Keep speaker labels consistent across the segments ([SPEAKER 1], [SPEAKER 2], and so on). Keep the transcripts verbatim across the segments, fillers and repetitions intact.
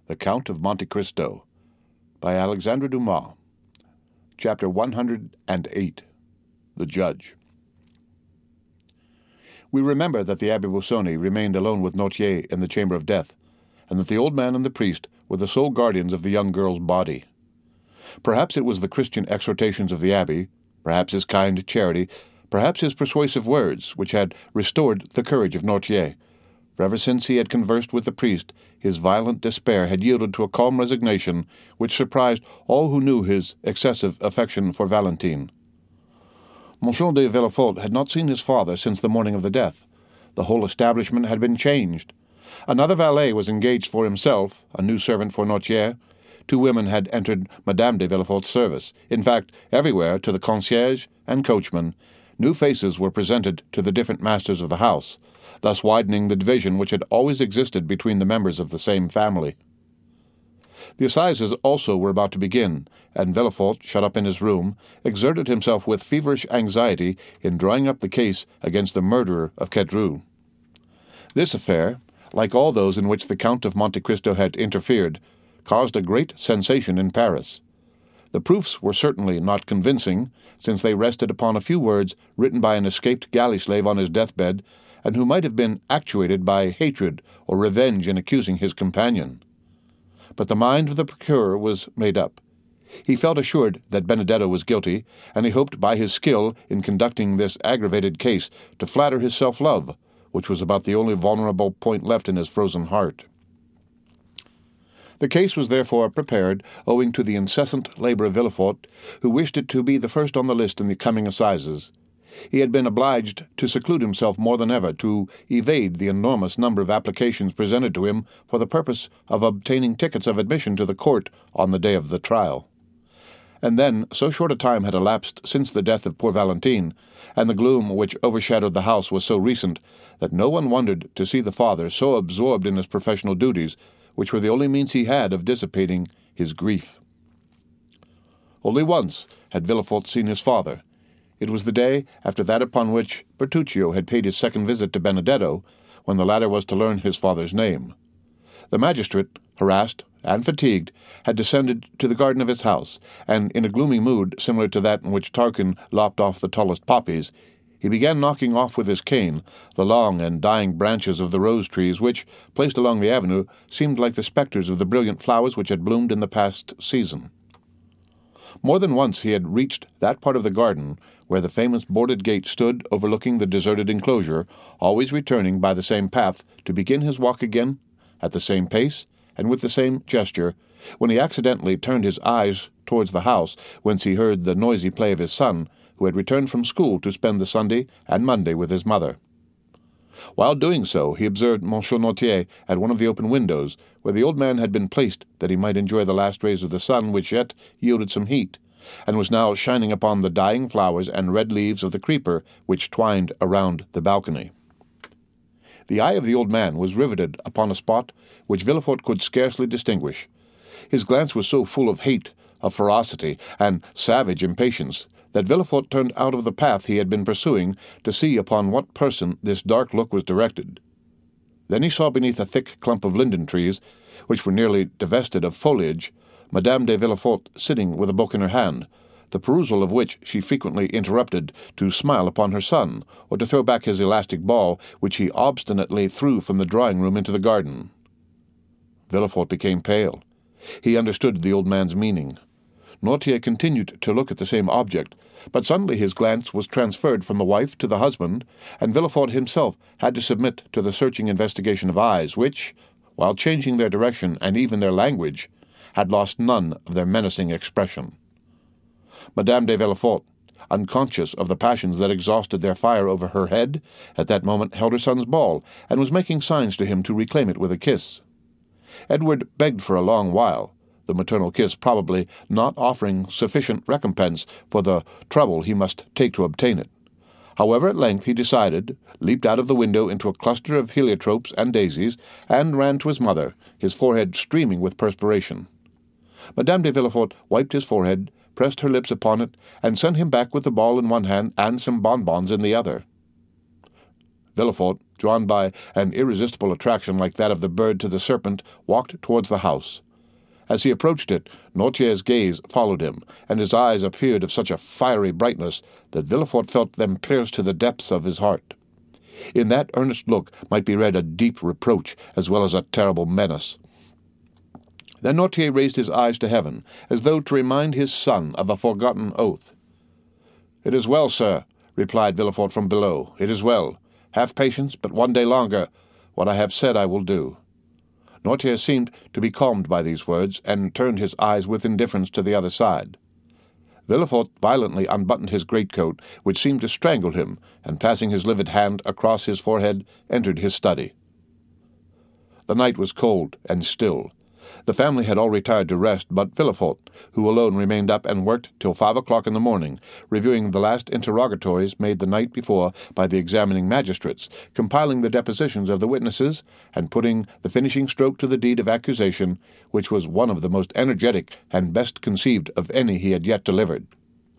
[SPEAKER 1] The Count of Monte Cristo by Alexandre Dumas. Chapter one hundred eight. The Judge. We remember that the Abbé Busoni remained alone with Noirtier in the chamber of death, and that the old man and the priest were the sole guardians of the young girl's body. Perhaps it was the Christian exhortations of the abbé, perhaps his kind charity, perhaps his persuasive words, which had restored the courage of Noirtier. For ever since he had conversed with the priest, his violent despair had yielded to a calm resignation which surprised all who knew his excessive affection for Valentine. Monsieur de Villefort had not seen his father since the morning of the death. The whole establishment had been changed. Another valet was engaged for himself, a new servant for Noirtier. Two women had entered Madame de Villefort's service. In fact, everywhere, to the concierge and coachman, new faces were presented to the different masters of the house, thus widening the division which had always existed between the members of the same family. The assizes also were about to begin, and Villefort, shut up in his room, exerted himself with feverish anxiety in drawing up the case against the murderer of Quettru. This affair, like all those in which the Count of Monte Cristo had interfered, caused a great sensation in Paris. The proofs were certainly not convincing, since they rested upon a few words written by an escaped galley slave on his deathbed, and who might have been actuated by hatred or revenge in accusing his companion. But the mind of the procurer was made up. He felt assured that Benedetto was guilty, and he hoped by his skill in conducting this aggravated case to flatter his self-love, which was about the only vulnerable point left in his frozen heart. The case was therefore prepared owing to the incessant labor of Villefort, who wished it to be the first on the list in the coming assizes. He had been obliged to seclude himself more than ever to evade the enormous number of applications presented to him for the purpose of obtaining tickets of admission to the court on the day of the trial. And then so short a time had elapsed since the death of poor Valentine, and the gloom which overshadowed the house was so recent, that no one wondered to see the father so absorbed in his professional duties, which were the only means he had of dissipating his grief. Only once had Villefort seen his father. It was the day after that upon which Bertuccio had paid his second visit to Benedetto, when the latter was to learn his father's name. The magistrate, harassed and fatigued, had descended to the garden of his house, and in a gloomy mood similar to that in which Tarquin lopped off the tallest poppies, he began knocking off with his cane the long and dying branches of the rose-trees which, placed along the avenue, seemed like the spectres of the brilliant flowers which had bloomed in the past season. More than once he had reached that part of the garden where the famous boarded gate stood overlooking the deserted enclosure, always returning by the same path to begin his walk again, at the same pace and with the same gesture, when he accidentally turned his eyes towards the house, whence he heard the noisy play of his son, who had returned from school to spend the Sunday and Monday with his mother. While doing so, he observed Monsieur Noirtier at one of the open windows, where the old man had been placed that he might enjoy the last rays of the sun, which yet yielded some heat, and was now shining upon the dying flowers and red leaves of the creeper which twined around the balcony. The eye of the old man was riveted upon a spot which Villefort could scarcely distinguish. His glance was so full of hate, of ferocity, and savage impatience, that Villefort turned out of the path he had been pursuing to see upon what person this dark look was directed. Then he saw beneath a thick clump of linden trees, which were nearly divested of foliage, Madame de Villefort sitting with a book in her hand, the perusal of which she frequently interrupted to smile upon her son, or to throw back his elastic ball, which he obstinately threw from the drawing-room into the garden. Villefort became pale. He understood the old man's meaning. Noirtier continued to look at the same object, but suddenly his glance was transferred from the wife to the husband, and Villefort himself had to submit to the searching investigation of eyes which, while changing their direction and even their language, had lost none of their menacing expression. Madame de Villefort, unconscious of the passions that exhausted their fire over her head, at that moment held her son's ball, and was making signs to him to reclaim it with a kiss. Edward begged for a long while, the maternal kiss probably not offering sufficient recompense for the trouble he must take to obtain it. However, at length he decided, leaped out of the window into a cluster of heliotropes and daisies, and ran to his mother, his forehead streaming with perspiration. Madame de Villefort wiped his forehead, pressed her lips upon it, and sent him back with the ball in one hand and some bonbons in the other. Villefort, drawn by an irresistible attraction like that of the bird to the serpent, walked towards the house. As he approached it, Noirtier's gaze followed him, and his eyes appeared of such a fiery brightness that Villefort felt them pierce to the depths of his heart. In that earnest look might be read a deep reproach as well as a terrible menace. Then Noirtier raised his eyes to heaven, as though to remind his son of a forgotten oath. "It is well, sir," replied Villefort from below. "It is well. Have patience, but one day longer. What I have said I will do." Noirtier seemed to be calmed by these words, and turned his eyes with indifference to the other side. Villefort violently unbuttoned his greatcoat, which seemed to strangle him, and passing his livid hand across his forehead, entered his study. The night was cold and still. The family had all retired to rest, but Villefort, who alone remained up and worked till five o'clock in the morning, reviewing the last interrogatories made the night before by the examining magistrates, compiling the depositions of the witnesses, and putting the finishing stroke to the deed of accusation, which was one of the most energetic and best conceived of any he had yet delivered.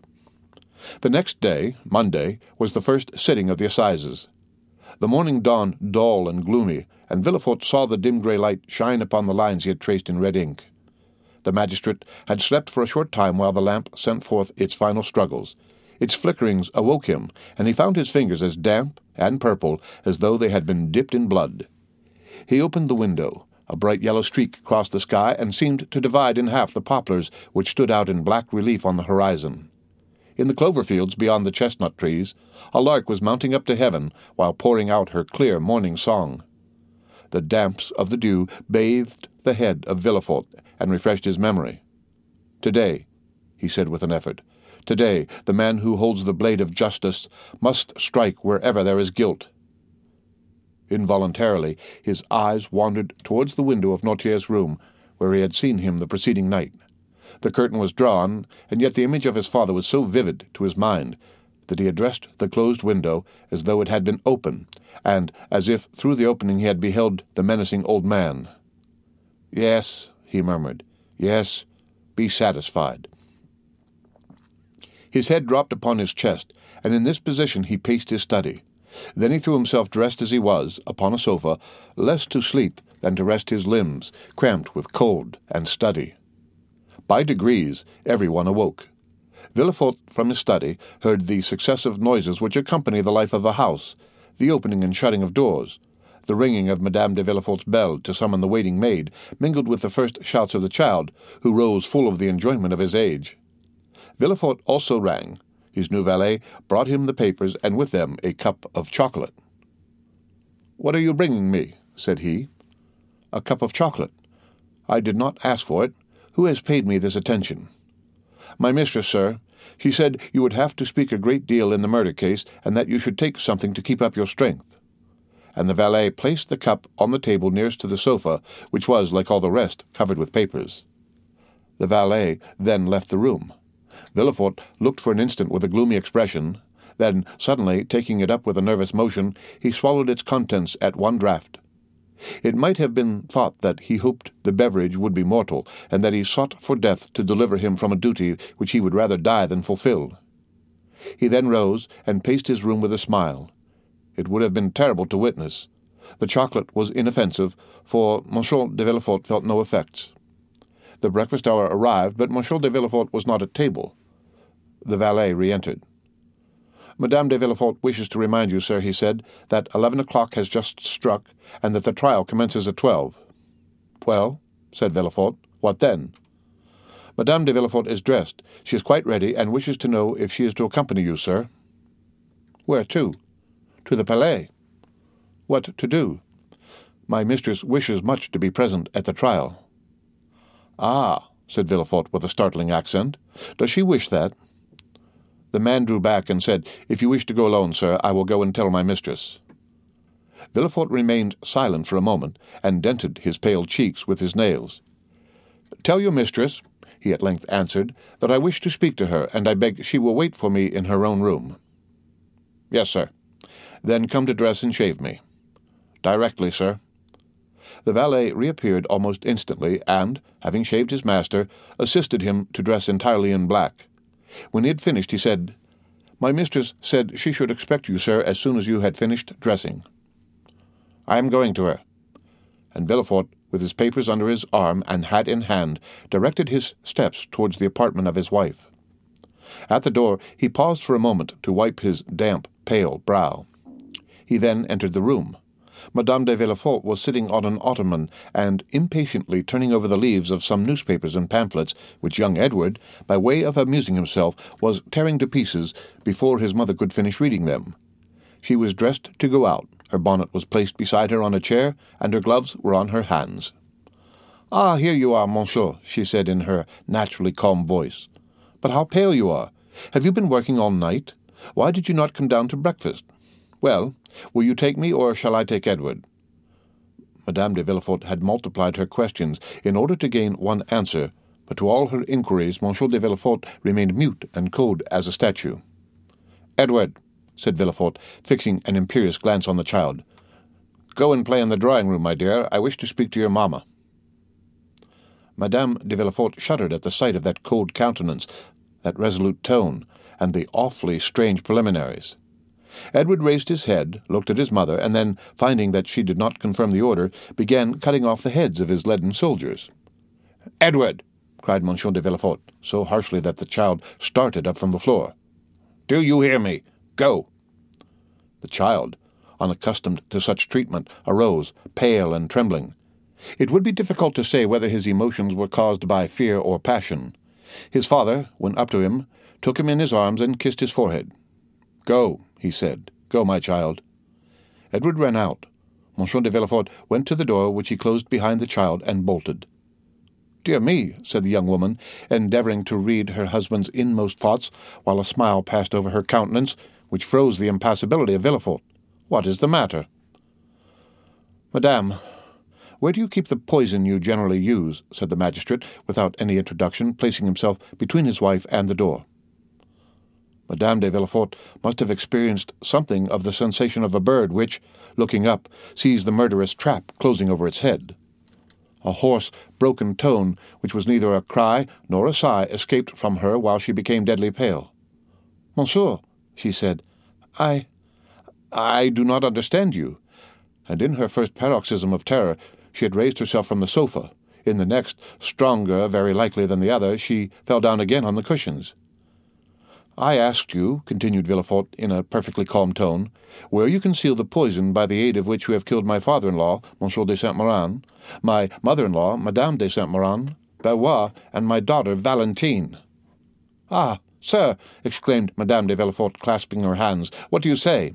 [SPEAKER 1] The next day, Monday, was the first sitting of the assizes. The morning dawned dull and gloomy, and Villefort saw the dim grey light shine upon the lines he had traced in red ink. The magistrate had slept for a short time while the lamp sent forth its final struggles. Its flickerings awoke him, and he found his fingers as damp and purple as though they had been dipped in blood. He opened the window. A bright yellow streak crossed the sky and seemed to divide in half the poplars which stood out in black relief on the horizon. In the clover fields beyond the chestnut trees, a lark was mounting up to heaven while pouring out her clear morning song. The damps of the dew bathed the head of Villefort and refreshed his memory. "Today," he said with an effort, "today the man who holds the blade of justice must strike wherever there is guilt." Involuntarily, his eyes wandered towards the window of Noirtier's room, where he had seen him the preceding night. The curtain was drawn, and yet the image of his father was so vivid to his mind that he addressed the closed window as though it had been open, and as if through the opening he had beheld the menacing old man. "Yes," he murmured, "yes, be satisfied." His head dropped upon his chest, and in this position he paced his study. Then he threw himself, dressed as he was, upon a sofa, less to sleep than to rest his limbs, cramped with cold and study. By degrees every one awoke. Villefort, from his study, heard the successive noises which accompany the life of a house, the opening and shutting of doors, the ringing of Madame de Villefort's bell to summon the waiting maid, mingled with the first shouts of the child, who rose full of the enjoyment of his age. Villefort also rang. His new valet brought him the papers, and with them a cup of chocolate. "What are you bringing me?" said he. "A cup of chocolate. I did not ask for it. Who has paid me this attention?" "My mistress, sir. She said you would have to speak a great deal in the murder case, and that you should take something to keep up your strength." And the valet placed the cup on the table nearest to the sofa, which was, like all the rest, covered with papers. The valet then left the room. Villefort looked for an instant with a gloomy expression. Then, suddenly, taking it up with a nervous motion, he swallowed its contents at one draught. It might have been thought that he hoped the beverage would be mortal, and that he sought for death to deliver him from a duty which he would rather die than fulfill. He then rose and paced his room with a smile. It would have been terrible to witness. The chocolate was inoffensive, for Monsieur de Villefort felt no effects. The breakfast hour arrived, but Monsieur de Villefort was not at table. The valet re-entered. "Madame de Villefort wishes to remind you, sir," he said, "that eleven o'clock has just struck, and that the trial commences at twelve." "Well," said Villefort, "what then?" "Madame de Villefort is dressed. She is quite ready, and wishes to know if she is to accompany you, sir." "Where to?" "To the Palais." "What to do?" "My mistress wishes much to be present at the trial." "Ah," said Villefort with a startling accent. "Does she wish that?" The man drew back and said, "If you wish to go alone, sir, I will go and tell my mistress." Villefort remained silent for a moment, and dented his pale cheeks with his nails. "Tell your mistress," he at length answered, "that I wish to speak to her, and I beg she will wait for me in her own room." "Yes, sir." "Then come to dress and shave me." "Directly, sir." The valet reappeared almost instantly, and, having shaved his master, assisted him to dress entirely in black. When he had finished, he said, My mistress said she should expect you, sir, as soon as you had finished dressing." "I am going to her." And Villefort, with his papers under his arm and hat in hand, directed his steps towards the apartment of his wife. At the door he paused for a moment to wipe his damp, pale brow. He then entered the room. Madame de Villefort was sitting on an ottoman and impatiently turning over the leaves of some newspapers and pamphlets which young Edward, by way of amusing himself, was tearing to pieces before his mother could finish reading them. She was dressed to go out. Her bonnet was placed beside her on a chair, and her gloves were on her hands. "Ah, here you are, monsieur," she said in her naturally calm voice. "But how pale you are! Have you been working all night? Why did you not come down to breakfast? Well, will you take me, or shall I take Edward?" Madame de Villefort had multiplied her questions in order to gain one answer, but to all her inquiries Monsieur de Villefort remained mute and cold as a statue. "Edward," said Villefort, fixing an imperious glance on the child, "go and play in the drawing-room, my dear. I wish to speak to your mamma." Madame de Villefort shuddered at the sight of that cold countenance, that resolute tone, and the awfully strange preliminaries. Edward raised his head, looked at his mother, and then, finding that she did not confirm the order, began cutting off the heads of his leaden soldiers. "Edward!" cried Monsieur de Villefort, so harshly that the child started up from the floor. "Do you hear me? Go!" The child, unaccustomed to such treatment, arose, pale and trembling. It would be difficult to say whether his emotions were caused by fear or passion. His father went up to him, took him in his arms, and kissed his forehead. "Go," he said. "Go, my child." Edward ran out. Monsieur de Villefort went to the door, which he closed behind the child, and bolted. "Dear me," said the young woman, endeavouring to read her husband's inmost thoughts, while a smile passed over her countenance, which froze the impassibility of Villefort. "What is the matter?" "Madame, where do you keep the poison you generally use?" said the magistrate, without any introduction, placing himself between his wife and the door. Madame de Villefort must have experienced something of the sensation of a bird which, looking up, sees the murderous trap closing over its head. A hoarse, broken tone, which was neither a cry nor a sigh, escaped from her while she became deadly pale. "Monsieur," she said, I... I do not understand you." And in her first paroxysm of terror, she had raised herself from the sofa. In the next, stronger, very likely than the other, she fell down again on the cushions. "I asked you," continued Villefort in a perfectly calm tone, "where you conceal the poison by the aid of which you have killed my father-in-law, Monsieur de Saint-Méran, my mother-in-law, Madame de Saint-Méran, Bavois, and my daughter Valentine." "Ah, sir," exclaimed Madame de Villefort, clasping her hands, "what do you say?"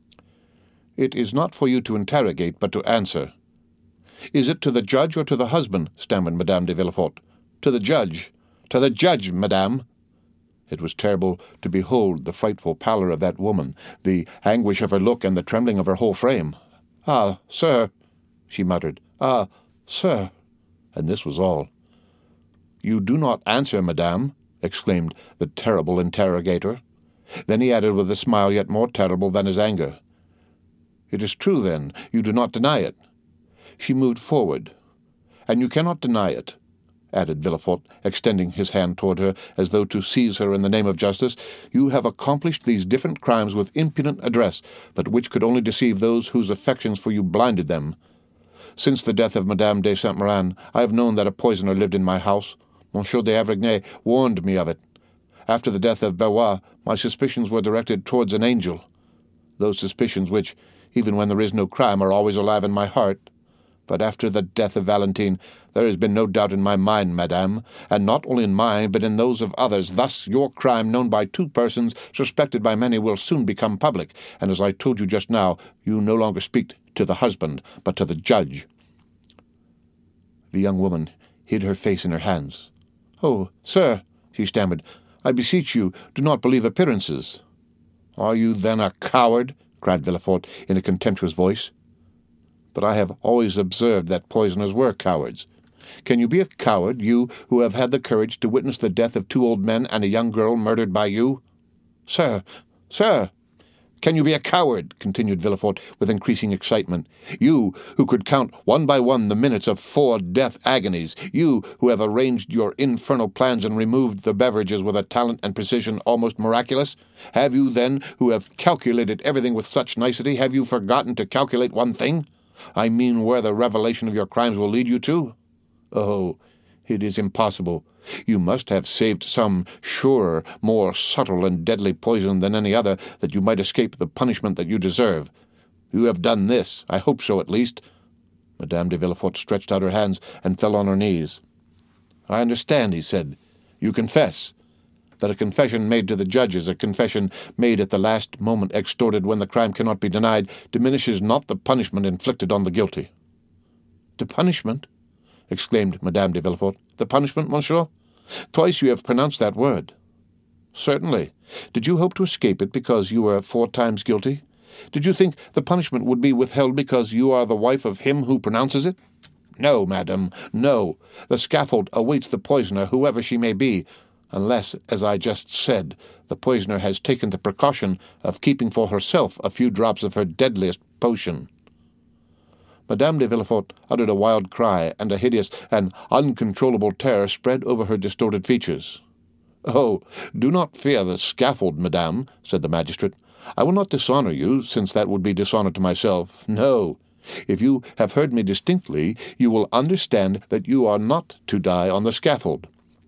[SPEAKER 1] "It is not for you to interrogate, but to answer." "Is it to the judge or to the husband?" stammered Madame de Villefort. "To the judge. To the judge, madame." It was terrible to behold the frightful pallor of that woman, the anguish of her look, and the trembling of her whole frame. "Ah, sir," she muttered. "Ah, sir." And this was all. "You do not answer, madame," exclaimed the terrible interrogator. Then he added with a smile yet more terrible than his anger, "It is true, then. You do not deny it." She moved forward. "And you cannot deny it," added Villefort, extending his hand toward her, as though to seize her in the name of justice. "You have accomplished these different crimes with impudent address, but which could only deceive those whose affections for you blinded them. Since the death of Madame de Saint-Méran, I have known that a poisoner lived in my house. Monsieur d'Avrigny warned me of it. After the death of Bavois, my suspicions were directed towards an angel. Those suspicions which, even when there is no crime, are always alive in my heart. But after the death of Valentine, there has been no doubt in my mind, madame, and not only in mine, but in those of others. Thus your crime, known by two persons, suspected by many, will soon become public, and as I told you just now, you no longer speak to the husband, but to the judge." The young woman hid her face in her hands. "Oh, sir," she stammered, "I beseech you, do not believe appearances." "Are you then a coward?" cried Villefort in a contemptuous voice. "But I have always observed that poisoners were cowards. Can you be a coward, you who have had the courage to witness the death of two old men and a young girl murdered by you? Sir, sir, Can you be a coward?" continued Villefort with increasing excitement. "You, who could count one by one the minutes of four death agonies, you, who have arranged your infernal plans and removed the beverages with a talent and precision almost miraculous? Have you, then, who have calculated everything with such nicety, have you forgotten to calculate one thing? I mean where the revelation of your crimes will lead you to? Oh, it is impossible. You must have saved some surer, more subtle and deadly poison than any other, that you might escape the punishment that you deserve. You have done this. I hope so, at least." Madame de Villefort stretched out her hands and fell on her knees. "I understand," he said. "You confess. That a confession made to the judges, a confession made at the last moment, extorted when the crime cannot be denied, diminishes not the punishment inflicted on the guilty." "The punishment?" exclaimed Madame de Villefort. "The punishment, monsieur? Twice you have pronounced that word." "Certainly. Did you hope to escape it because you were four times guilty? Did you think the punishment would be withheld because you are the wife of him who pronounces it? No, madam, no. The scaffold awaits the poisoner, whoever she may be, unless, as I just said, the poisoner has taken the precaution of keeping for herself a few drops of her deadliest potion." Madame de Villefort uttered a wild cry, and a hideous and uncontrollable terror spread over her distorted features. "Oh, do not fear the scaffold, madame," said the magistrate. "I will not dishonor you, since that would be dishonor to myself. No. If you have heard me distinctly, you will understand that you are not to die on the scaffold."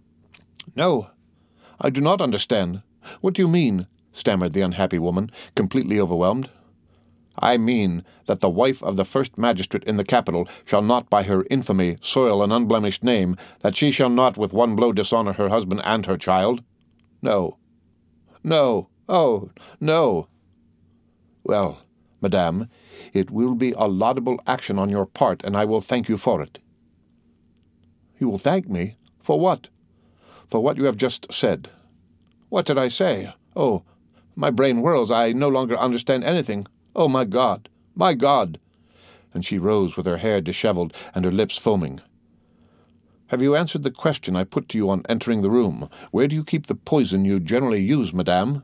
[SPEAKER 1] "No, I do not understand. What do you mean?" stammered the unhappy woman, completely overwhelmed. "I mean that the wife of the first magistrate in the capital shall not by her infamy soil an unblemished name, that she shall not with one blow dishonor her husband and her child. No. No. Oh, no." "Well, madame, it will be a laudable action on your part, and I will thank you for it." "You will thank me? For what?" "For what you have just said." "What did I say? Oh, my brain whirls. I no longer understand anything. Oh, my God! My God!" And she rose with her hair disheveled and her lips foaming. "Have you answered the question I put to you on entering the room? Where do you keep the poison you generally use, madame?"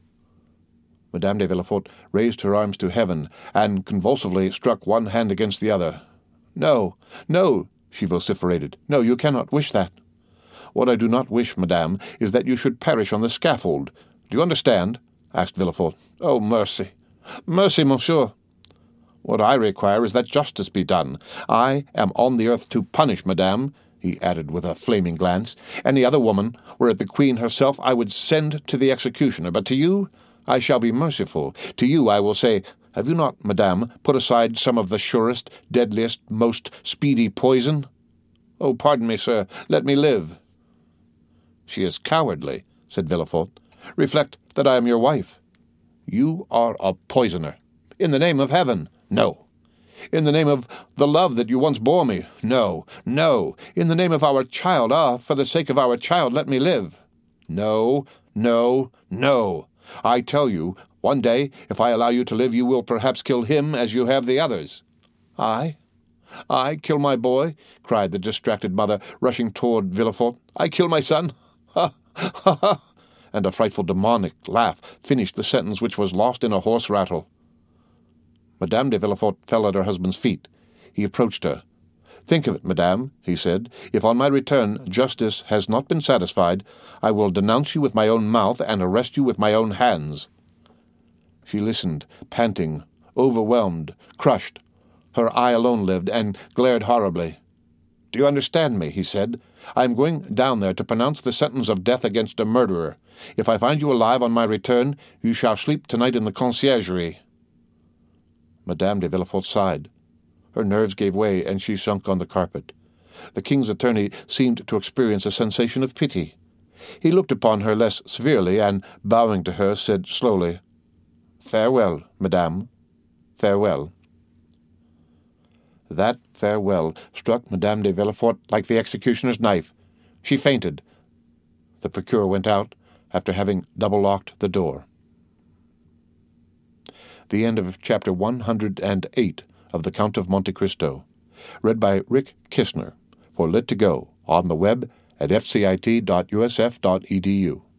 [SPEAKER 1] Madame de Villefort raised her arms to heaven, and convulsively struck one hand against the other. "No, no," she vociferated. "No, you cannot wish that. What I do not wish, madame, is that you should perish on the scaffold. Do you understand?" asked Villefort. "Oh, mercy! Mercy, monsieur!" "What I require is that justice be done. I am on the earth to punish, madame," he added with a flaming glance. "Any other woman, were it the queen herself, I would send to the executioner. But to you I shall be merciful. To you I will say, have you not, madame, put aside some of the surest, deadliest, most speedy poison? Oh, pardon me, sir. Let me live." "She is cowardly," said Villefort. "Reflect that I am your wife." "You are a poisoner." "In the name of heaven, no." "In the name of the love that you once bore me, no, no." "In the name of our child, ah, for the sake of our child, let me live." "No, no, no. I tell you, one day, if I allow you to live, you will perhaps kill him as you have the others." "I? I kill my boy?" cried the distracted mother, rushing toward Villefort. "I kill my son? Ha, ha, ha!" And a frightful demonic laugh finished the sentence, which was lost in a hoarse rattle. Madame de Villefort fell at her husband's feet. He approached her. "Think of it, madame," he said. "If on my return justice has not been satisfied, I will denounce you with my own mouth and arrest you with my own hands." She listened, panting, overwhelmed, crushed. Her eye alone lived, and glared horribly. "Do you understand me?" he said. "I am going down there to pronounce the sentence of death against a murderer. If I find you alive on my return, you shall sleep tonight in the conciergerie." Madame de Villefort sighed. Her nerves gave way, and she sunk on the carpet. The king's attorney seemed to experience a sensation of pity. He looked upon her less severely, and, bowing to her, said slowly, "Farewell, madame, farewell." That farewell struck Madame de Villefort like the executioner's knife. She fainted. The procureur went out, after having double-locked the door. The end of chapter one hundred eight of The Count of Monte Cristo, read by Rick Kistner, for Lit to Go, on the web at f c i t dot u s f dot e d u.